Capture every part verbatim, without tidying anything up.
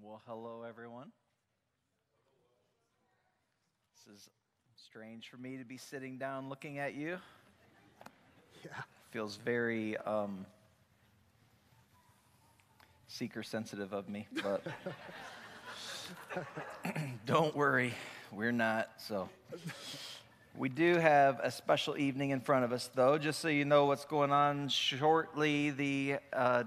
Well, hello, everyone. This is strange for me to be sitting down looking at you. Yeah. Feels very um, seeker sensitive of me, but don't worry, we're not. So we do have a special evening in front of us, though. Just so you know what's going on, shortly the uh,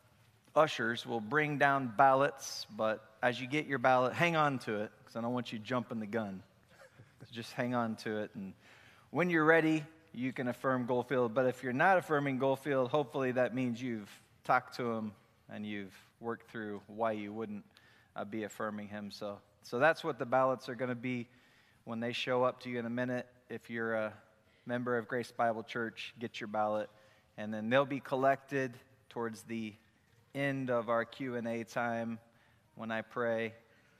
ushers will bring down ballots, but as you get your ballot, hang on to it, because I don't want you jumping the gun. So just hang on to it, and when you're ready, you can affirm Goldfield. But if you're not affirming Goldfield, hopefully that means you've talked to him and you've worked through why you wouldn't uh, be affirming him. So, so that's what the ballots are going to be when they show up to you in a minute. If you're a member of Grace Bible Church, get your ballot, and then they'll be collected towards the end of our Q and A time. When I pray,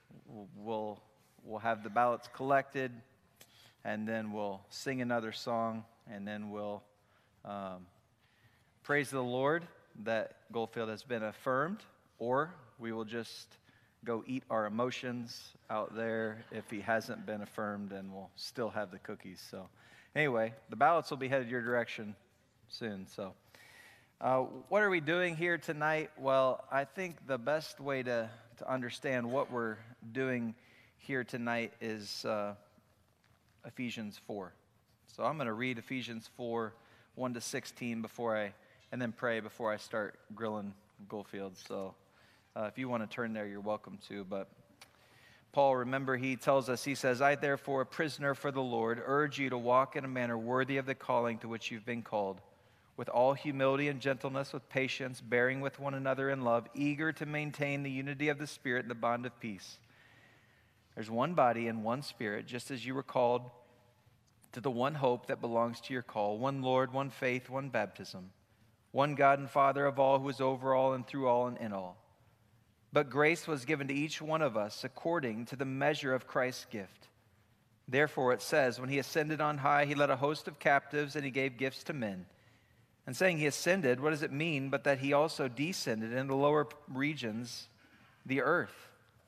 we'll we'll have the ballots collected, and then we'll sing another song, and then we'll um, praise the Lord that Goldfield has been affirmed, or we will just go eat our emotions out there if he hasn't been affirmed, and we'll still have the cookies. So anyway, the ballots will be headed your direction soon. So uh, what are we doing here tonight? Well, I think the best way to, to understand what we're doing here tonight is uh, Ephesians four. So I'm going to read Ephesians four, one to sixteen before I, and then pray before I start grilling Goldfield. So uh, if you want to turn there, you're welcome to. But Paul, remember, he tells us, he says, I therefore, a prisoner for the Lord, urge you to walk in a manner worthy of the calling to which you've been called, with all humility and gentleness, with patience, bearing with one another in love, eager to maintain the unity of the Spirit and the bond of peace. There's one body and one Spirit, just as you were called to the one hope that belongs to your call, one Lord, one faith, one baptism, one God and Father of all, who is over all and through all and in all. But grace was given to each one of us according to the measure of Christ's gift. Therefore it says, when he ascended on high, he led a host of captives and he gave gifts to men. And saying he ascended, what does it mean but that he also descended into the lower regions, the earth?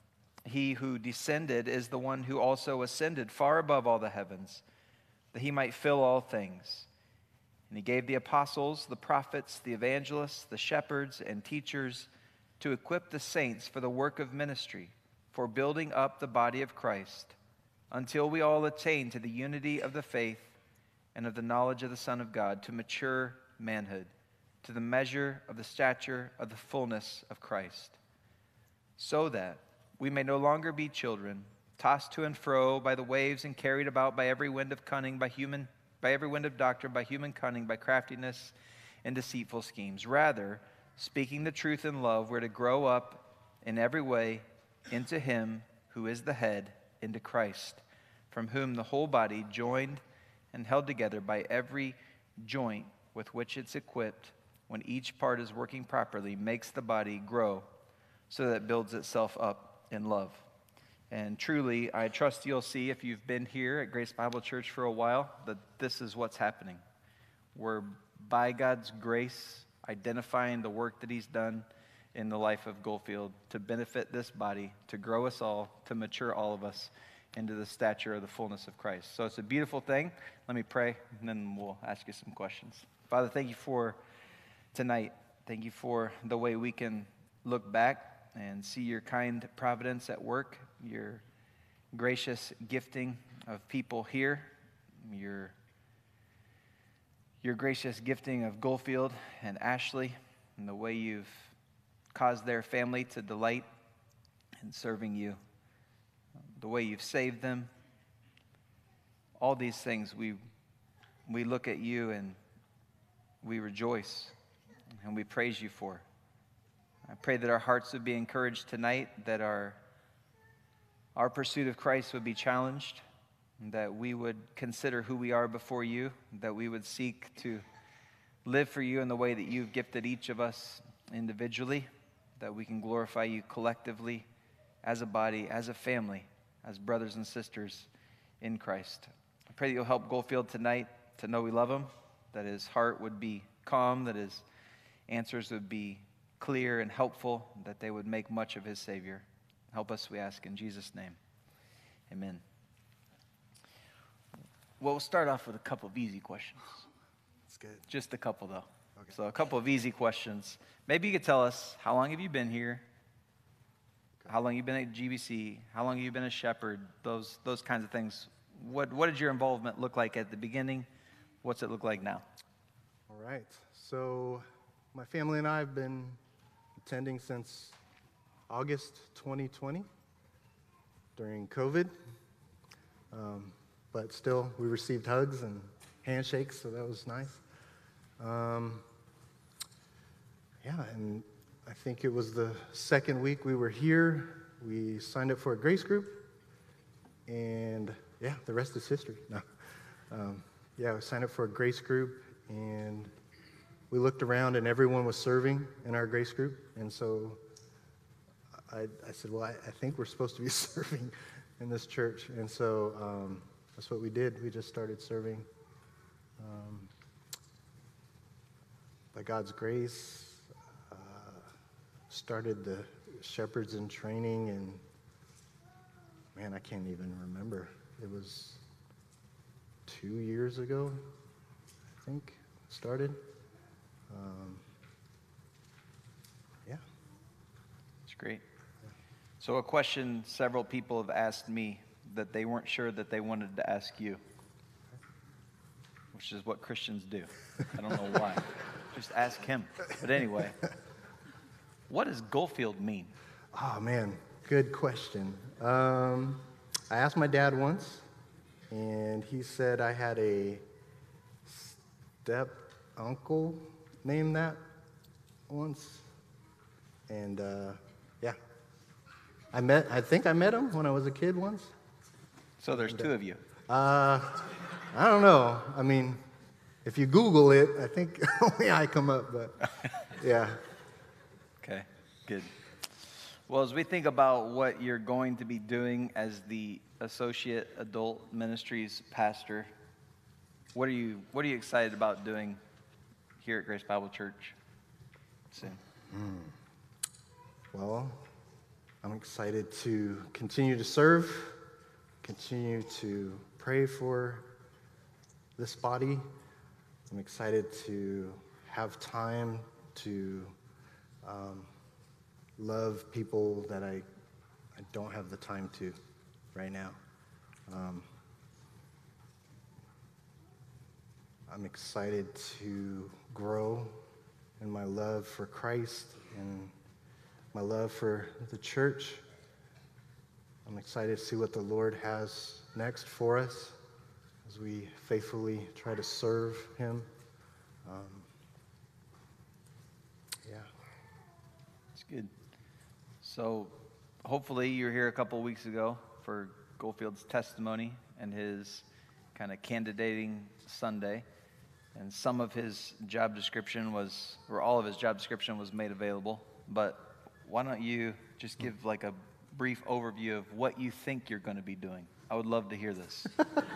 He who descended is the one who also ascended far above all the heavens, that he might fill all things. And he gave the apostles, the prophets, the evangelists, the shepherds, and teachers to equip the saints for the work of ministry, for building up the body of Christ, until we all attain to the unity of the faith and of the knowledge of the Son of God, to mature manhood, to the measure of the stature of the fullness of Christ, so that we may no longer be children, tossed to and fro by the waves and carried about by every wind of cunning, by human, by every wind of doctrine, by human cunning, by craftiness and deceitful schemes. Rather, speaking the truth in love, we're to grow up in every way into him who is the head, into Christ, from whom the whole body, joined and held together by every joint with which it's equipped, when each part is working properly, makes the body grow so that it builds itself up in love. And truly, I trust you'll see, if you've been here at Grace Bible Church for a while, that this is what's happening. We're, by God's grace, identifying the work that he's done in the life of Goldfield to benefit this body, to grow us all, to mature all of us into the stature of the fullness of Christ. So it's a beautiful thing. Let me pray, and then we'll ask you some questions. Father, thank you for tonight. Thank you for the way we can look back and see your kind providence at work, your gracious gifting of people here, your, your gracious gifting of Goldfield and Ashley, and the way you've caused their family to delight in serving you, the way you've saved them. All these things, we, we look at you and we rejoice and we praise you for. I pray that our hearts would be encouraged tonight, that our, our pursuit of Christ would be challenged, and that we would consider who we are before you, that we would seek to live for you in the way that you've gifted each of us individually, that we can glorify you collectively as a body, as a family, as brothers and sisters in Christ. I pray that you'll help Goldfield tonight to know we love him, that his heart would be calm, that his answers would be clear and helpful, that they would make much of his Savior. Help us, we ask, in Jesus' name. Amen. Well, we'll start off with a couple of easy questions. That's good. Just a couple, though. Okay. So a couple of easy questions. Maybe you could tell us, how long have you been here? How long have you been at G B C? How long have you been a shepherd? Those those kinds of things. What what did your involvement look like at the beginning? What's it look like now? All right. So my family and I have been attending since August twenty twenty during COVID. Um, but still, we received hugs and handshakes, so that was nice. Um, yeah, and I think it was the second week we were here. We signed up for a grace group, and yeah, the rest is history. No. Um, yeah, we signed up for a grace group, and we looked around, and everyone was serving in our grace group, and so I, I said, well, I, I think we're supposed to be serving in this church, and so um, that's what we did. We just started serving. Um, by God's grace, uh, started the shepherds in training, and man, I can't even remember. It was two years ago, I think, started. Um, yeah. It's great. So a question several people have asked me that they weren't sure that they wanted to ask you, which is what Christians do. I don't know why. Just ask him. But anyway, what does Goldfield mean? Oh, man, good question. Um, I asked my dad once, and he said I had a step uncle named that once. And uh, yeah, I met. I think I met him when I was a kid once. So there's two of you. Uh, I don't know. I mean, if you Google it, I think only I come up. But yeah. Okay, good. Well, as we think about what you're going to be doing as the Associate Adult Ministries Pastor, what are you what are you excited about doing here at Grace Bible Church soon? Mm. Well, I'm excited to continue to serve, continue to pray for this body. I'm excited to have time to um, love people that I, I don't have the time to right now. Um, I'm excited to grow in my love for Christ and my love for the church. I'm excited to see what the Lord has next for us as we faithfully try to serve Him. Um, yeah. It's good. So hopefully you were here a couple of weeks ago for Goldfield's testimony and his kind of candidating Sunday. And some of his job description was, or all of his job description was made available. But why don't you just give like a brief overview of what you think you're going to be doing? I would love to hear this.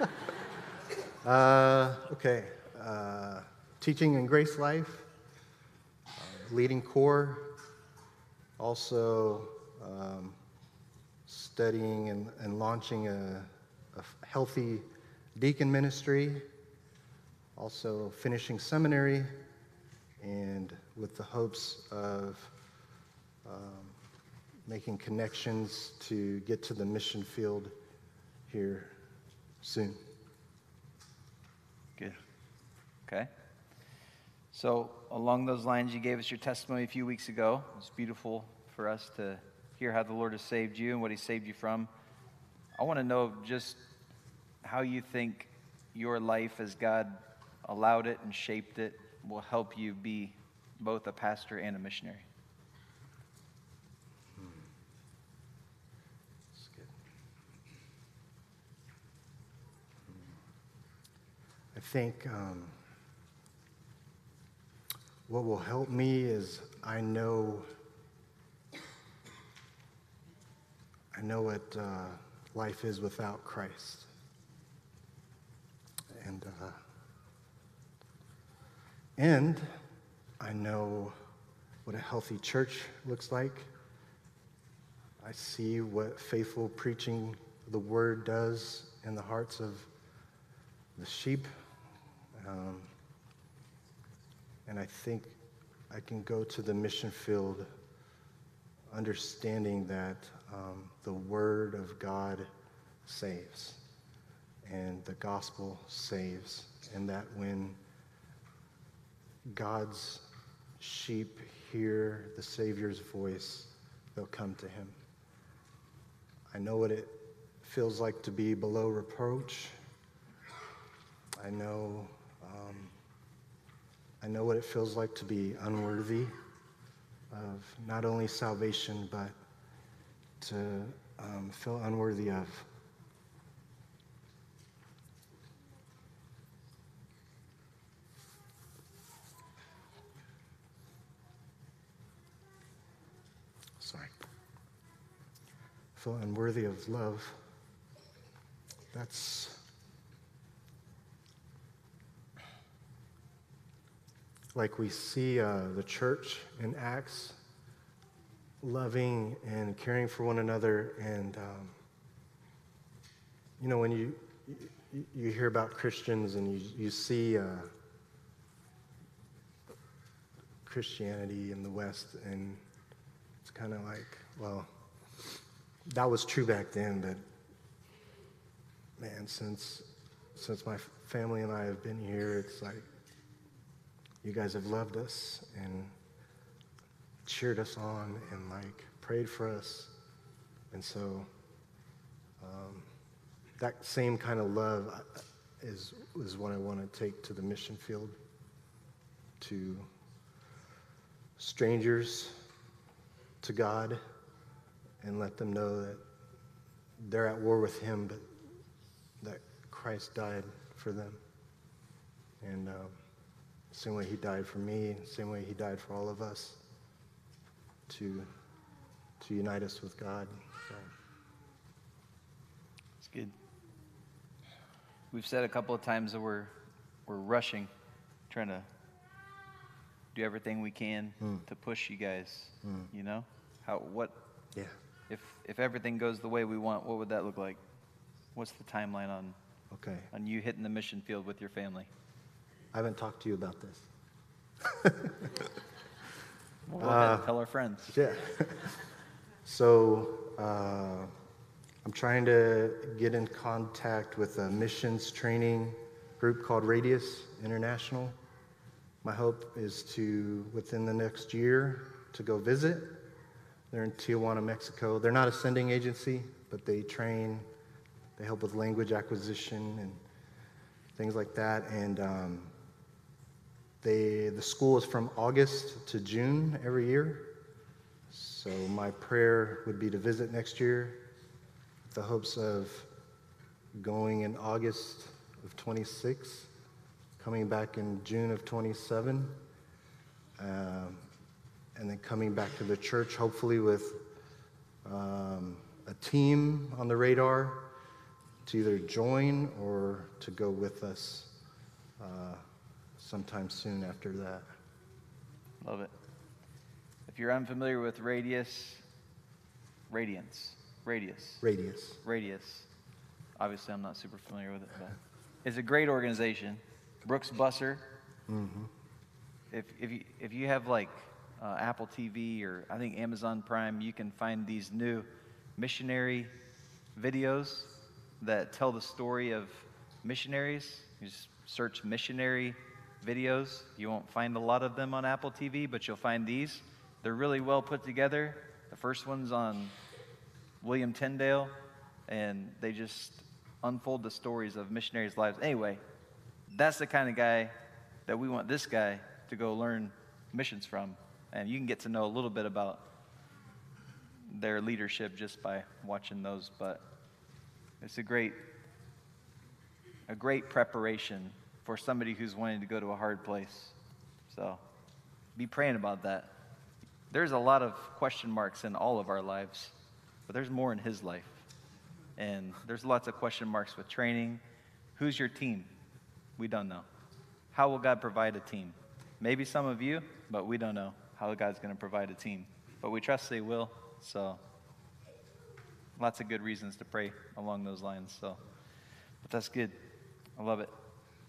uh, okay. Uh, teaching in Grace Life, uh, leading core, also um, studying and, and launching a, a healthy deacon ministry, also finishing seminary, and with the hopes of um, making connections to get to the mission field here soon. Good. Okay. So along those lines, you gave us your testimony a few weeks ago. It's beautiful for us to hear how the Lord has saved you and what He saved you from. I want to know just how you think your life, as God allowed it and shaped it, will help you be both a pastor and a missionary. Hmm. That's good. Hmm. I think um, what will help me is I know I know what uh, life is without Christ. And uh, and I know what a healthy church looks like. I see what faithful preaching of the word does in the hearts of the sheep. Um, and I think I can go to the mission field understanding that um, the word of God saves and the gospel saves, and that when God's sheep hear the Savior's voice, they'll come to him. I know what it feels like to be below reproach. I know, um, I know what it feels like to be unworthy of not only salvation, but to um, feel unworthy of sorry, feel unworthy of love. That's like we see uh, the church in Acts loving and caring for one another. And, um, you know, when you, you you hear about Christians and you, you see uh, Christianity in the West, and it's kind of like, well, that was true back then, but man, since since my family and I have been here, it's like you guys have loved us and cheered us on and like prayed for us. And so um, that same kind of love is, is what I want to take to the mission field, to strangers, to God, and let them know that they're at war with him, but that Christ died for them. And um, same way he died for me, same way he died for all of us, to to unite us with God. So. It's good. We've said a couple of times that we're we're rushing, trying to do everything we can mm. to push you guys. Mm. You know, how what? Yeah. If if everything goes the way we want, what would that look like? What's the timeline on? Okay. On you hitting the mission field with your family? I haven't talked to you about this. Well, go ahead, uh, tell our friends. Yeah. So uh, I'm trying to get in contact with a missions training group called Radius International. My hope is to, within the next year, to go visit. They're in Tijuana, Mexico. They're not a sending agency, but they train, they help with language acquisition and things like that. And um, they, the school is from August to June every year. So my prayer would be to visit next year with the hopes of going in August of twenty-six, coming back in June of twenty-seven, um, and then coming back to the church, hopefully with um, a team on the radar to either join or to go with us uh, sometime soon after that. Love it. If you're unfamiliar with Radius, Radiance, Radius. Radius. Radius. Obviously, I'm not super familiar with it, but it's a great organization. Brooks Busser. Mm-hmm. If if you if you have like uh, Apple T V or I think Amazon Prime, you can find these new missionary videos that tell the story of missionaries. You just search missionary videos. You won't find a lot of them on Apple T V, but you'll find these. They're really well put together. The first one's on William Tyndale, and they just unfold the stories of missionaries' lives. Anyway, that's the kind of guy that we want this guy to go learn missions from. And you can get to know a little bit about their leadership just by watching those. But it's a great, a great preparation for somebody who's wanting to go to a hard place. So be praying about that. There's a lot of question marks in all of our lives, but there's more in his life. And there's lots of question marks with training. Who's your team? We don't know. How will God provide a team? Maybe some of you, but we don't know how God's going to provide a team. But we trust they will, so lots of good reasons to pray along those lines. So, but that's good. I love it.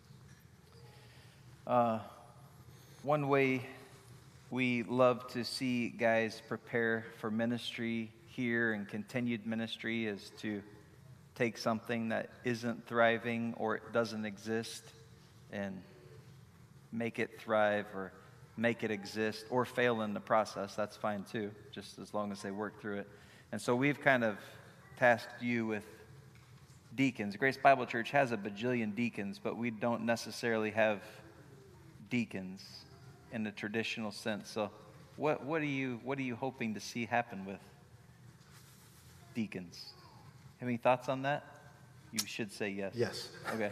Uh, one way we love to see guys prepare for ministry here and continued ministry is to take something that isn't thriving or it doesn't exist and make it thrive or make it exist or fail in the process. That's fine too, just as long as they work through it. And so we've kind of tasked you with deacons. Grace Bible Church has a bajillion deacons, but we don't necessarily have deacons in the traditional sense. So what what are you what are you hoping to see happen with deacons? Have any thoughts on that? You should say yes. Yes. Okay.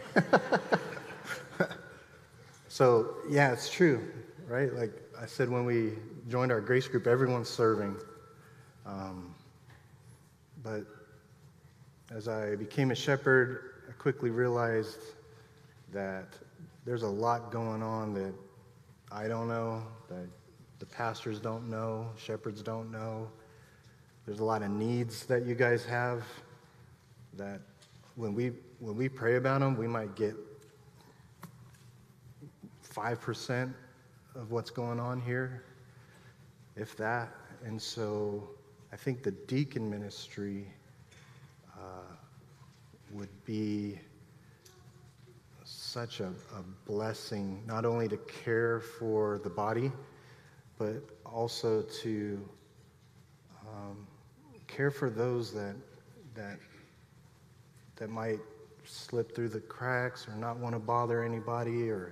So, yeah, it's true, right? Like I said, when we joined our grace group, everyone's serving. Um, but as I became a shepherd, I quickly realized that there's a lot going on that I don't know, that the pastors don't know, shepherds don't know. There's a lot of needs that you guys have that when we when we pray about them, we might get five percent of what's going on here, if that. And so I think the deacon ministry uh, would be such a, a blessing, not only to care for the body, but also to um, care for those that that that might slip through the cracks or not want to bother anybody. Or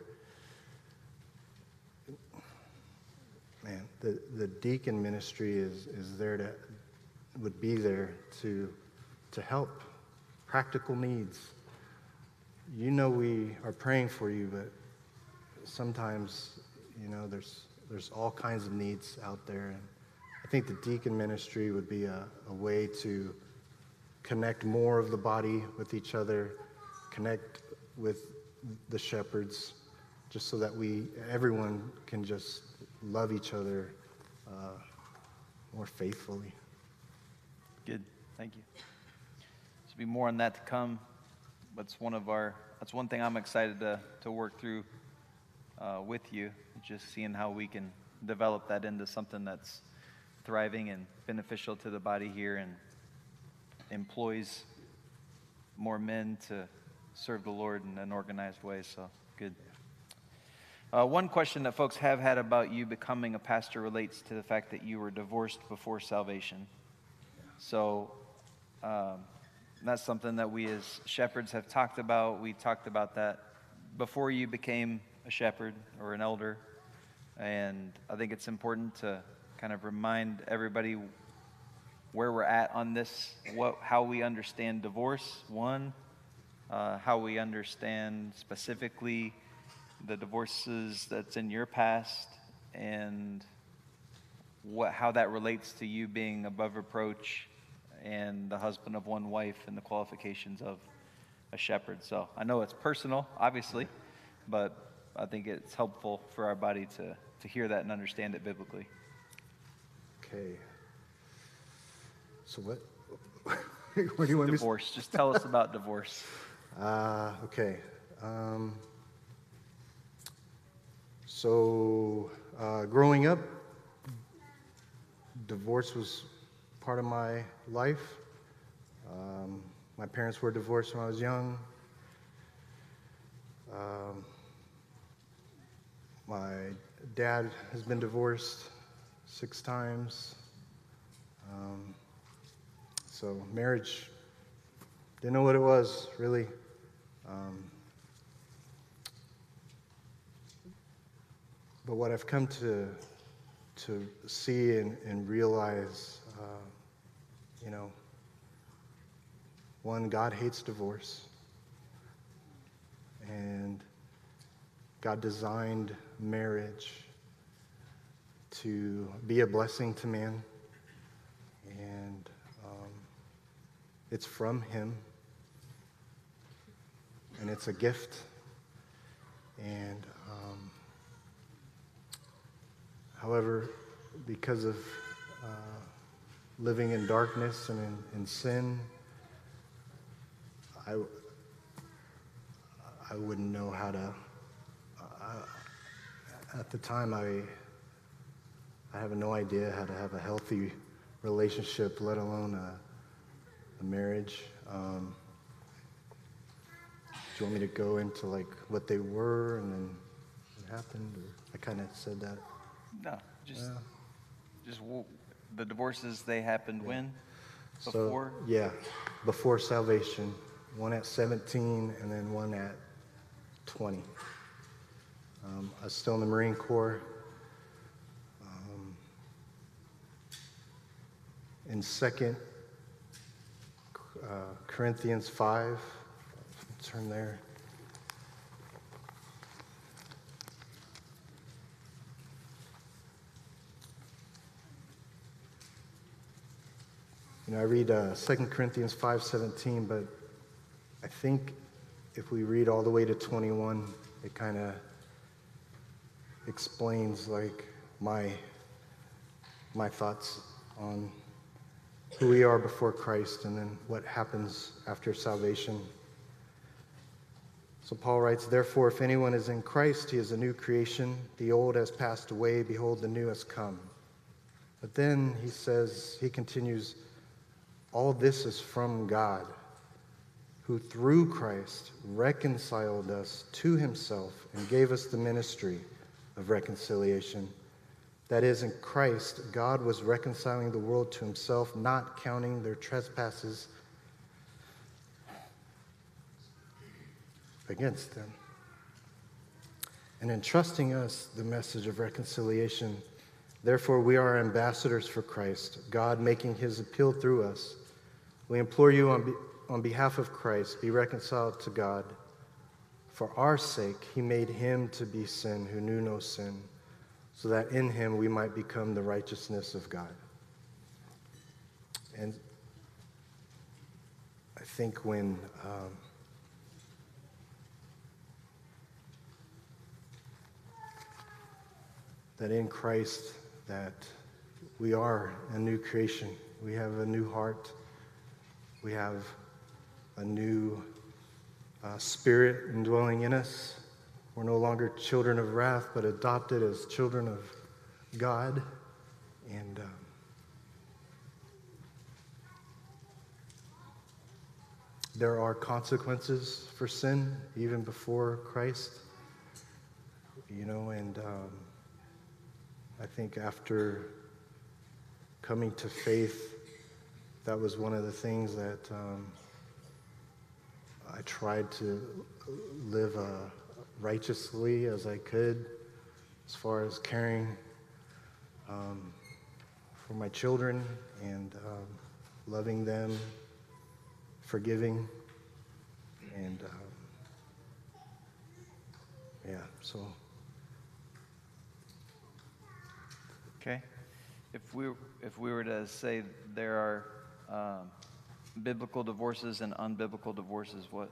man, the, the deacon ministry is, is there to would be there to to help practical needs. You know, we are praying for you, but sometimes, you know, there's there's all kinds of needs out there, and I think the deacon ministry would be a, a way to connect more of the body with each other, connect with the shepherds, just so that we, everyone can just love each other uh, more faithfully. Good. Thank you. There'll be more on that to come. That's one of our. That's one thing I'm excited to to work through uh, with you. Just seeing how we can develop that into something that's thriving and beneficial to the body here, and employs more men to serve the Lord in an organized way. So good. Uh, one question that folks have had about you becoming a pastor relates to the fact that you were divorced before salvation. So um, that's something that we as shepherds have talked about. We talked about that before you became a shepherd or an elder. And I think it's important to kind of remind everybody where we're at on this, what, how we understand divorce, one, uh, how we understand specifically the divorces that's in your past, and what, how that relates to you being above reproach and the husband of one wife and the qualifications of a shepherd. So I know it's personal, obviously, but I think it's helpful for our body to, to hear that and understand it biblically. Okay. So what? What do you want me to say? Divorce. Just tell us about divorce. Uh, okay. Um, so, uh, growing up, divorce was part of my life. Um, my parents were divorced when I was young. Um, my dad has been divorced six times. Um, so marriage, didn't know what it was, really. Um, but what I've come to to see and, and realize, uh, you know, one, God hates divorce. And God designed marriage to be a blessing to man. And um, it's from Him. And it's a gift. And um, however, because of uh, living in darkness and in, in sin, I, I wouldn't know how to, uh, at the time, I, I have no idea how to have a healthy relationship, let alone a, a marriage. Um, do you want me to go into like what they were and then what happened? Or I kind of said that. No, just, Yeah. just w- the divorces, they happened when? So, Before? yeah, before salvation. One at seventeen and then one at twenty. Um, I was still in the Marine Corps. Um, in Second uh, Corinthians five, turn there. You know, I read uh, Second Corinthians five seventeen, but I think if we read all the way to twenty-one, it kind of explains like my my thoughts on who we are before Christ and then what happens after salvation. So Paul writes, "Therefore, if anyone is in Christ, he is a new creation. The old has passed away. Behold, the new has come." But then he says, he continues, "All this is from God, who through Christ reconciled us to himself and gave us the ministry of reconciliation. That is, in Christ, God was reconciling the world to himself, not counting their trespasses against them, and entrusting us the message of reconciliation. Therefore, we are ambassadors for Christ, God making his appeal through us. We implore you on, be, on behalf of Christ, be reconciled to God. For our sake, he made him to be sin who knew no sin, so that in him we might become the righteousness of God." And I think when um, that in Christ, that we are a new creation. We have a new heart. We have a new uh, spirit indwelling in us. We're no longer children of wrath, but adopted as children of God. And um, there are consequences for sin, even before Christ. You know, and um, I think after coming to faith, that was one of the things that um, I tried to live uh, righteously as I could, as far as caring um, for my children and um, loving them, forgiving, and um, yeah, so. Okay. If we, if we were to say there are um, biblical divorces and unbiblical divorces, what,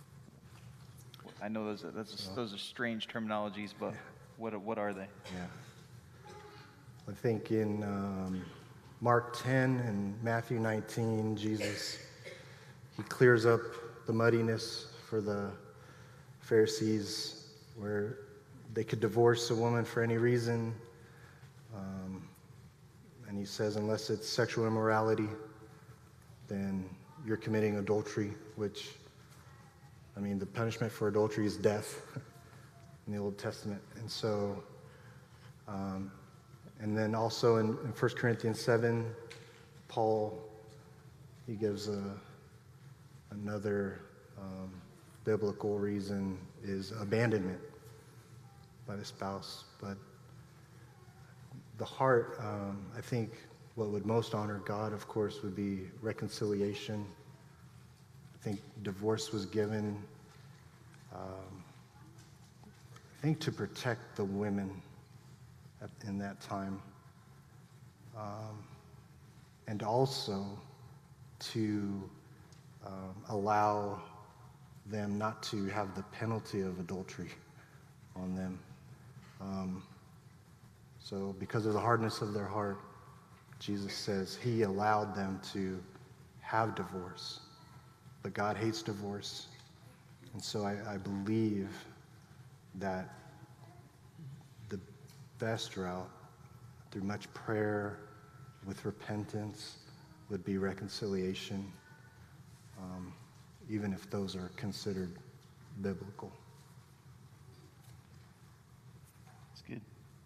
I know those are, that's, those are strange terminologies, but what, what are they? Yeah. I think in um, Mark ten and Matthew nineteen, Jesus, he clears up the muddiness for the Pharisees, where they could divorce a woman for any reason. Um, and he says, unless it's sexual immorality, then you're committing adultery, which, I mean, the punishment for adultery is death in the Old Testament. And so, um, and then also in, in First Corinthians seven, Paul, he gives a, another um, biblical reason is abandonment by the spouse. But the heart, um, I think what would most honor God, of course, would be reconciliation. I think divorce was given, um, I think, to protect the women at, in that time, um, and also to um, allow them not to have the penalty of adultery on them. Um, so because of the hardness of their heart, Jesus says he allowed them to have divorce, but God hates divorce. And so I, I believe that the best route, through much prayer, with repentance, would be reconciliation, um, even if those are considered biblical. That's good.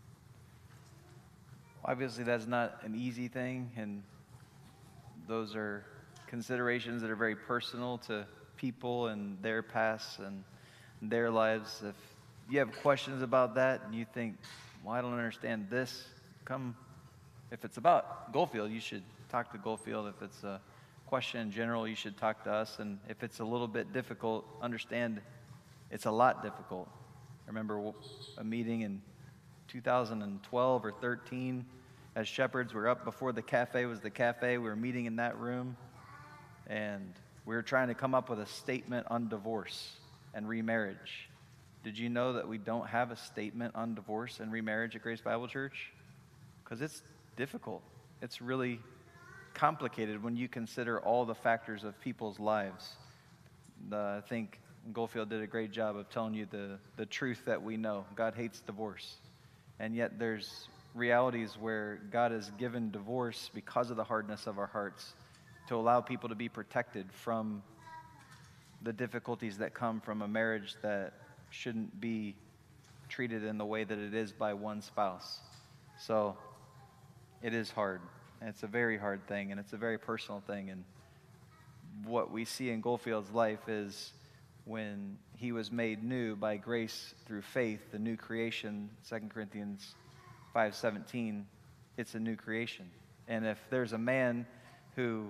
Obviously, that's not an easy thing, and those are considerations that are very personal to people and their pasts and their lives. If you have questions about that and you think, well, I don't understand this, come. If it's about Goldfield, you should talk to Goldfield. If it's a question in general, you should talk to us. And if it's a little bit difficult, understand it's a lot difficult. I remember a meeting in two thousand twelve or thirteen as shepherds. We were up before the cafe was the cafe. We were meeting in that room, and we were trying to come up with a statement on divorce and remarriage. Did you know that we don't have a statement on divorce and remarriage at Grace Bible Church? Because it's difficult. It's really complicated when you consider all the factors of people's lives. The, I think Goldfield did a great job of telling you the, the truth that we know. God hates divorce. And yet there's realities where God has given divorce because of the hardness of our hearts to allow people to be protected from the difficulties that come from a marriage that shouldn't be treated in the way that it is by one spouse. So it is hard. And it's a very hard thing, and it's a very personal thing. And what we see in Goldfield's life is when he was made new by grace through faith, the new creation, Second Corinthians five seventeen, it's a new creation. And if there's a man who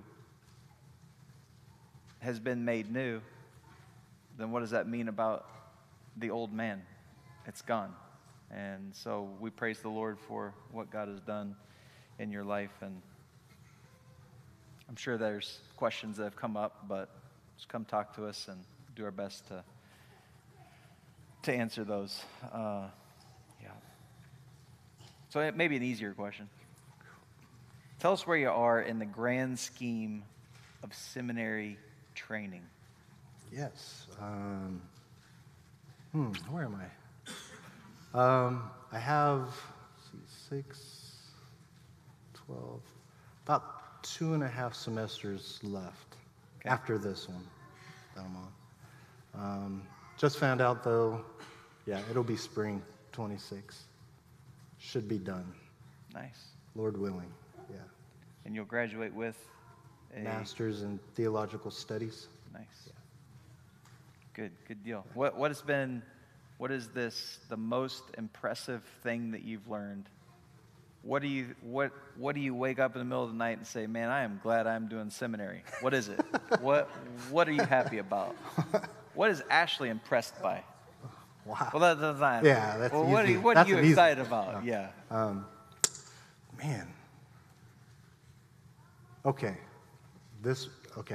has been made new, then what does that mean about the old man? It's gone. And so we praise the Lord for what God has done in your life. And I'm sure there's questions that have come up, but just come talk to us and do our best to to answer those. Uh, yeah. So it may be an easier question. Tell us where you are in the grand scheme of seminary training. Yes. Um, hmm, where am I? Um, I have let's see, six, twelve, about two and a half semesters left Okay. after this one that I'm on. Um, just found out though, yeah, it'll be spring twenty-six. Should be done, Nice. Lord willing. Yeah. And you'll graduate with a Master's in Theological Studies. Nice. Yeah. Good, good deal. What what has been, what is this the most impressive thing that you've learned? What do you what what do you wake up in the middle of the night and say, man, I am glad I'm doing seminary? What is it? what what are you happy about? What is Ashley impressed by? Wow. Well, that, that's not. Yeah, that's well, what are easy. you, what That's are you an easy- excited about? Oh. Yeah. Um, man. Okay. This, okay.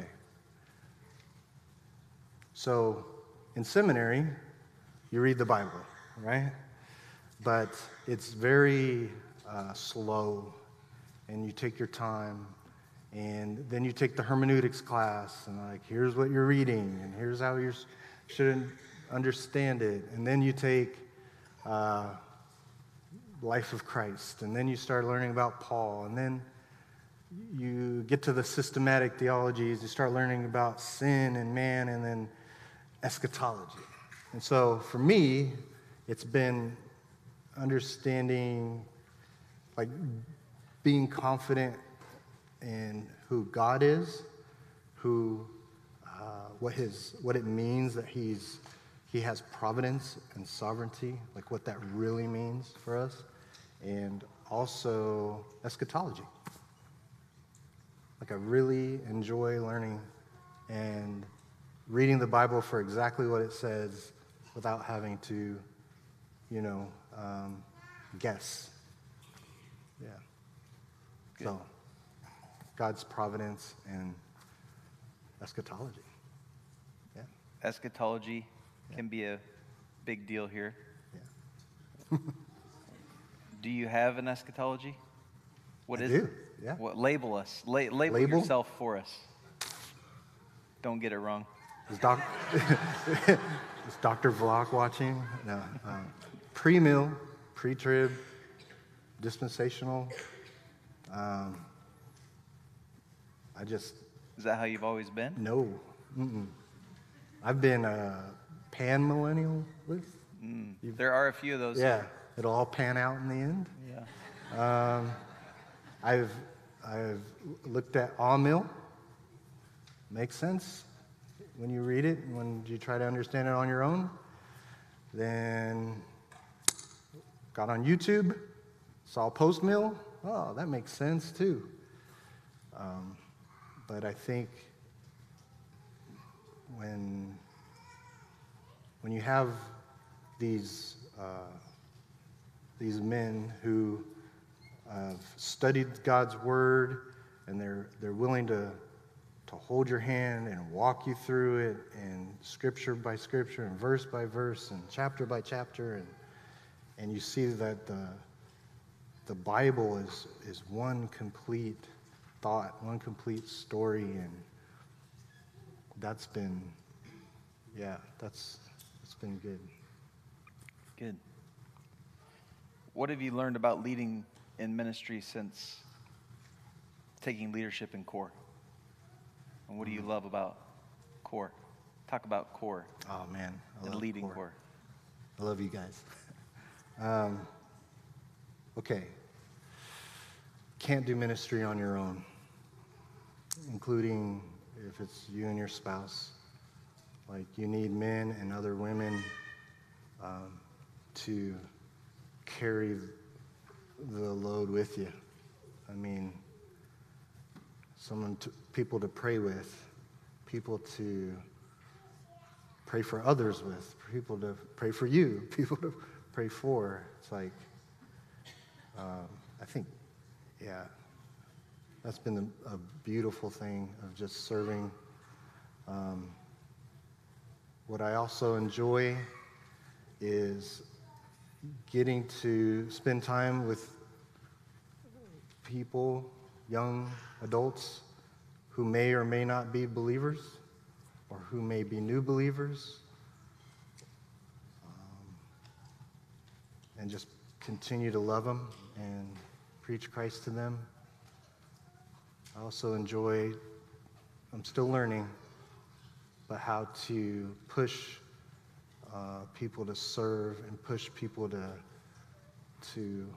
So in seminary, you read the Bible, right? But it's very uh, slow, and you take your time, and then you take the hermeneutics class, and like, here's what you're reading, and here's how you should understand it. And then you take uh, Life of Christ, and then you start learning about Paul, and then you get to the systematic theologies, you start learning about sin and man, and then eschatology. And so for me, it's been understanding, like being confident in who God is, who, uh, what his, what it means that he's, he has providence and sovereignty, like what that really means for us, and also eschatology. Like I really enjoy learning and reading the Bible for exactly what it says without having to, you know, um, guess. Yeah. Good. So, God's providence and eschatology. Yeah. Eschatology Yeah. can be a big deal here. Yeah. Do you have an eschatology? What I is do. it? Yeah. What, label us. La- label, Label? yourself for us. Don't get it wrong. Is, doc- is Doctor Vlock watching? No. Uh, pre-mill, pre-trib, dispensational. Um, I just, Is that how you've always been? no. Mm-mm. I've been a pan-millennialist. Mm, there are a few of those. Yeah, it'll all pan out in the end. Yeah. Um, I've, I've looked at all mill. Makes sense when you read it, when you try to understand it on your own. Then got on YouTube, saw post mill. Oh, that makes sense too. Um, but I think when when you have these uh, these men who have studied God's word and they're they're willing to to hold your hand and walk you through it, and scripture by scripture and verse by verse and chapter by chapter, and and you see that the the Bible is is one complete thought, one complete story, and that's been yeah, that's that's been good. Good. What have you learned about leading in ministry since taking leadership in CORE? And what do you love about CORE? Talk about CORE. Oh man, I and love leading CORE. CORE. I love you guys. um, okay. Can't do ministry on your own, including if it's you and your spouse. Like, you need men and other women um, to carry the load with you. I mean, someone to, people to pray with, people to pray for others with, people to pray for you, people to pray for. It's like, um, I think, yeah, that's been a, a beautiful thing of just serving. Um, what I also enjoy is getting to spend time with people, young adults, who may or may not be believers, or who may be new believers, um, and just continue to love them and preach Christ to them. I also enjoy, I'm still learning, but how to push uh, people to serve and push people to to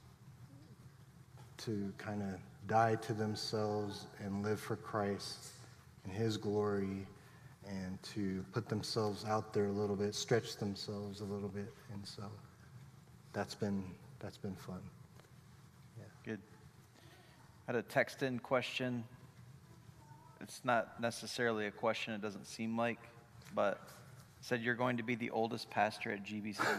to kind of die to themselves and live for Christ and His glory, and to put themselves out there a little bit, stretch themselves a little bit, and so that's been that's been fun. Yeah. Good. I had a text-in question. It's not necessarily a question, it doesn't seem like, but it said you're going to be the oldest pastor at G B C.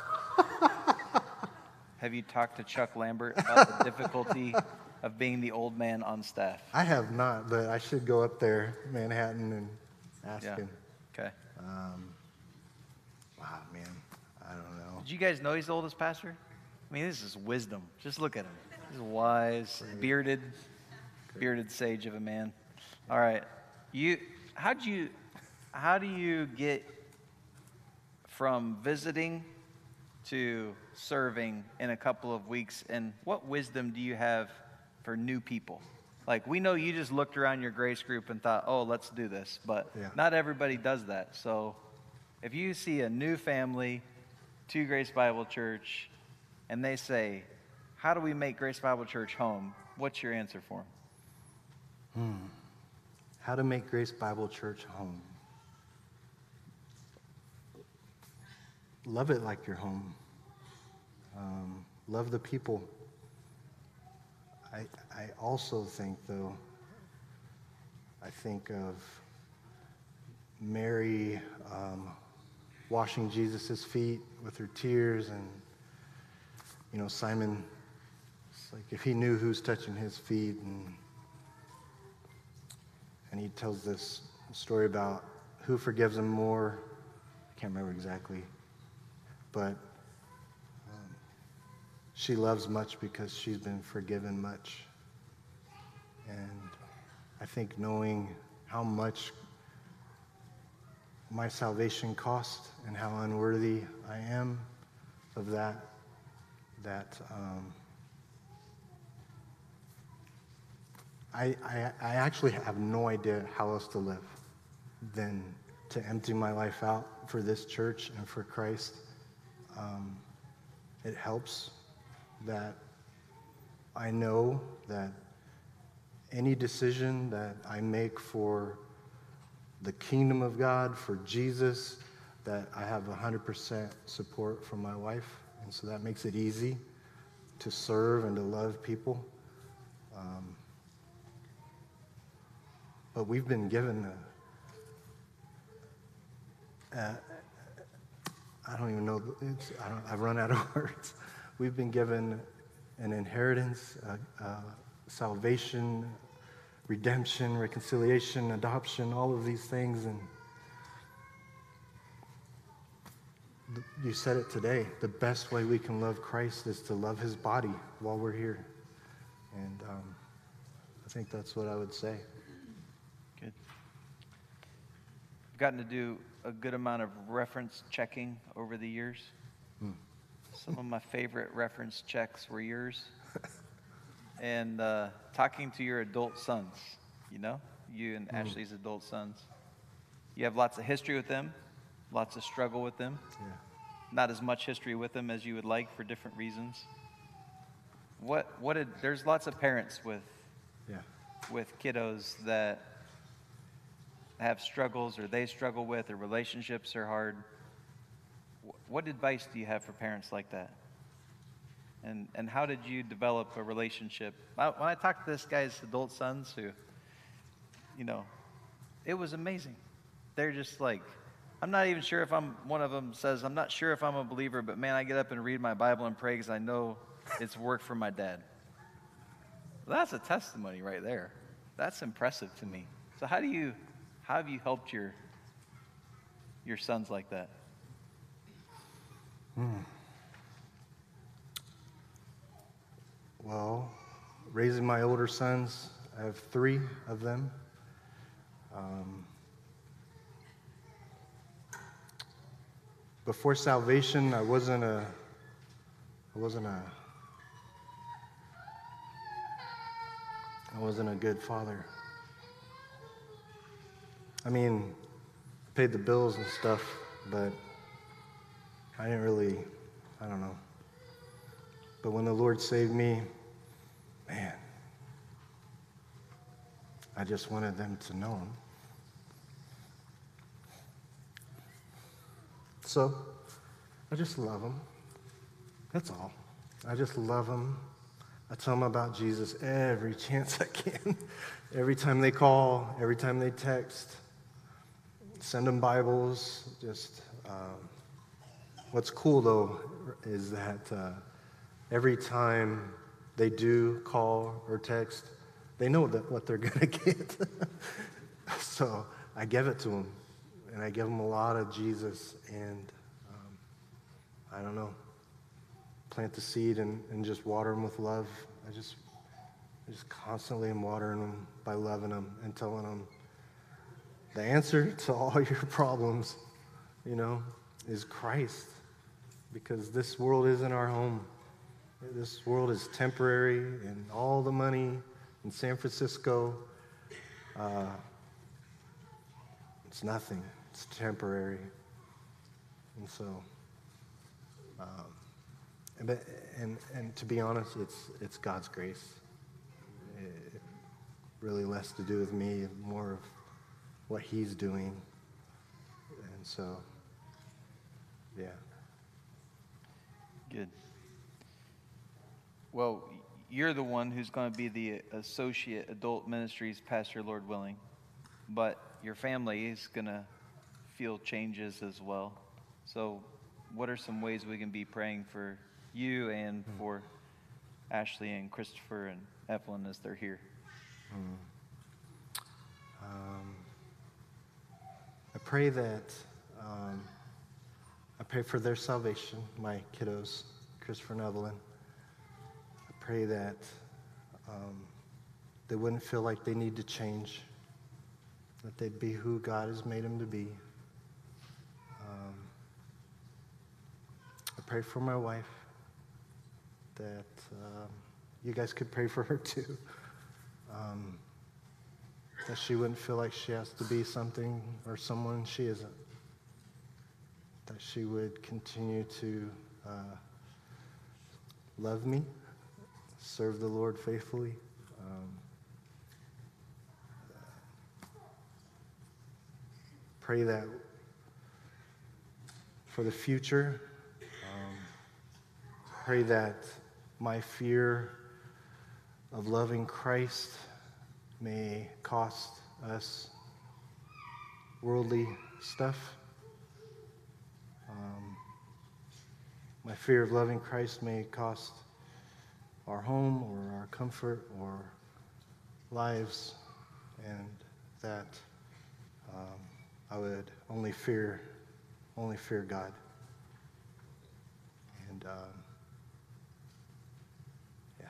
Have you talked to Chuck Lambert about the difficulty of being the old man on staff? I have not, but I should go up there, Manhattan, and ask Yeah. him. Okay. Um, wow, man, I don't know. Did you guys know he's the oldest pastor? I mean, this is wisdom. Just look at him. He's wise, bearded, bearded sage of a man. All right. You, how do you, how do you get from visiting to serving in a couple of weeks, and what wisdom do you have for new people? Like, we know you just looked around your grace group and thought, oh, let's do this, but Yeah. not everybody does that. So if you see a new family to Grace Bible Church and they say, how do we make Grace Bible Church home? What's your answer for them? Hmm. How to make Grace Bible Church home. Love it like your home. Um, love the people. I, I also think, though, I think of Mary um, washing Jesus' feet with her tears, and, you know, Simon, it's like if he knew who's touching his feet, and and he tells this story about who forgives him more. I can't remember exactly, but um, she loves much because she's been forgiven much. And I think knowing how much my salvation cost and how unworthy I am of that, that um, I, I, I actually have no idea how else to live than to empty my life out for this church and for Christ. Um, it helps that I know that any decision that I make for the kingdom of God, for Jesus, that I have one hundred percent support from my wife. And so that makes it easy to serve and to love people. Um, but we've been given a, a I don't even know, it's, I don't, I've run out of words. We've been given an inheritance, uh, uh, salvation, redemption, reconciliation, adoption, all of these things. And th- you said it today, the best way we can love Christ is to love his body while we're here. And um, I think that's what I would say. Good. I've gotten to do a good amount of reference checking over the years. Hmm. Some of my favorite reference checks were yours. And uh, talking to your adult sons, you know, you and Mm. Ashley's adult sons. You have lots of history with them, lots of struggle with them. Yeah. Not as much history with them as you would like for different reasons. What, what did, there's lots of parents with, Yeah. with kiddos that have struggles or they struggle with, or relationships are hard. Wh- What advice do you have for parents like that? And and how did you develop a relationship? I, when I talked to this guy's adult sons who, you know, it was amazing. They're just like, I'm not even sure if I'm, one of them says, I'm not sure if I'm a believer, but man, I get up and read my Bible and pray because I know it's work for my dad. Well, that's a testimony right there. That's impressive to me. So how do you, how have you helped your, your sons like that? Hmm. Well, raising my older sons, I have three of them. Um, before salvation, I wasn't a, I wasn't a, I wasn't a good father. I mean, I paid the bills and stuff, but I didn't really, I don't know. But when the Lord saved me, man, I just wanted them to know him. So, I just love them. That's all. I just love them. I tell them about Jesus every chance I can. Every time they call, every time they text, send them Bibles. Just, um, what's cool though is that uh, every time they do call or text, they know that what they're gonna get. So I give it to them, and I give them a lot of Jesus, and um, I don't know, plant the seed and, and just water them with love. I just, I just constantly am watering them by loving them and telling them the answer to all your problems, you know, is Christ. Because this world isn't our home. This world is temporary, and all the money in San Francisco, uh, it's nothing. It's temporary. And so, um, and, but- and, and to be honest, it's, it's God's grace. It really less to do with me, more of what he's doing. And so, yeah. Good. Well, you're the one who's going to be the associate adult ministries pastor, Lord willing, but your family is going to feel changes as well. So what are some ways we can be praying for you and for Ashley and Christopher and Evelyn as they're here? Mm. Um, I pray that, um, I pray for their salvation, my kiddos, Christopher and Evelyn. I pray that um, they wouldn't feel like they need to change, that they'd be who God has made them to be. Um, I pray for my wife, that um, you guys could pray for her too. Um, that she wouldn't feel like she has to be something or someone she isn't. That she would continue to uh, love me, serve the Lord faithfully. Um, pray that for the future, um, pray that my fear of loving Christ may cost us worldly stuff. Um, my fear of loving Christ may cost our home or our comfort or lives, and that um, I would only fear, only fear God. And um, yeah.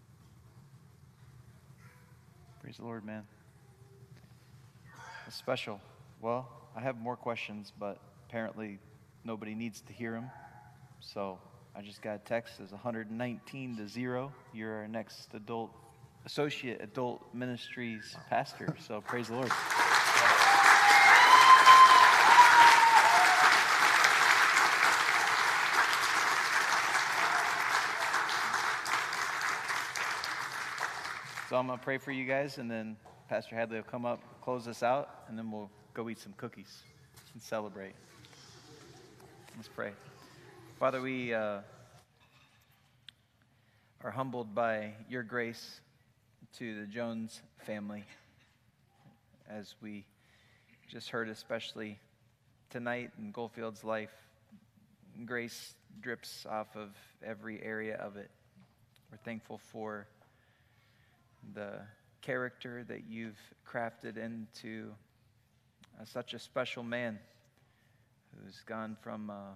Praise the Lord, man. It's special. Well, I have more questions, but apparently nobody needs to hear them. So I just got a text. It's one hundred nineteen to zero. You're our next adult, associate adult ministries pastor. So praise the Lord. So I'm going to pray for you guys, and then Pastor Hadley will come up, close us out, and then we'll go eat some cookies and celebrate. Let's pray. Father, we uh, are humbled by your grace to the Jones family, as we just heard, especially tonight in Goldfield's life. Grace drips off of every area of it. We're thankful for the character that you've crafted into uh, such a special man who's gone from a,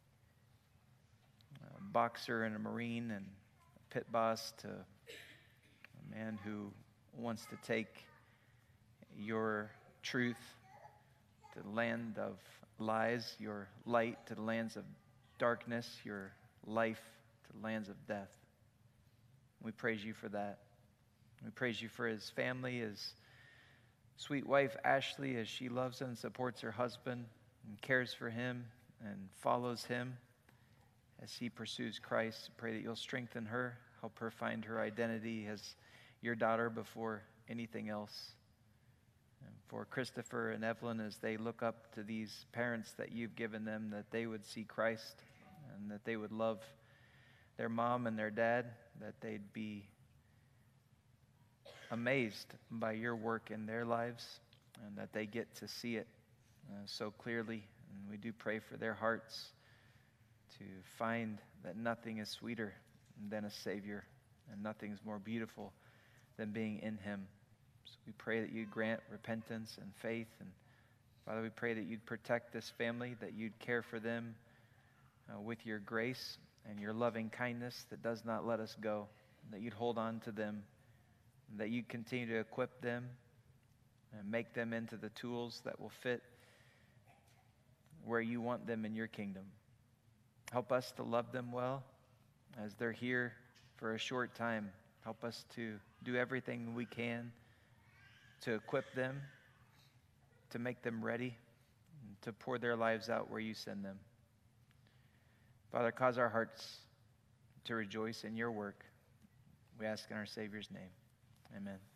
a boxer and a Marine and a pit boss to a man who wants to take your truth to the land of lies, your light to the lands of darkness, your life to the lands of death. We praise you for that. We praise you for his family, his sweet wife, Ashley, as she loves and supports her husband and cares for him and follows him as he pursues Christ. Pray that you'll strengthen her, help her find her identity as your daughter before anything else. And for Christopher and Evelyn, as they look up to these parents that you've given them, that they would see Christ and that they would love their mom and their dad, that they'd be amazed by your work in their lives, and that they get to see it uh, so clearly. And we do pray for their hearts to find that nothing is sweeter than a Savior, and nothing is more beautiful than being in him. So we pray that you'd grant repentance and faith. And Father, we pray that you'd protect this family, that you'd care for them uh, with your grace and your loving kindness that does not let us go, that you'd hold on to them, that you continue to equip them and make them into the tools that will fit where you want them in your kingdom. Help us to love them well as they're here for a short time. Help us to do everything we can to equip them, to make them ready, to pour their lives out where you send them. Father, cause our hearts to rejoice in your work. We ask in our Savior's name. Amen.